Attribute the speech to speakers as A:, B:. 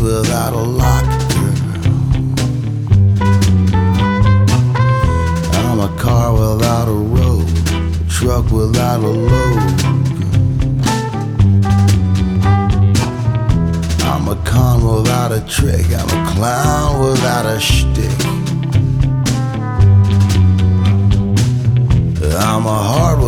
A: without a lock, girl. I'm a car without a road, a truck without a load, girl. I'm a con without a trick, I'm a clown without a shtick. I'm a heart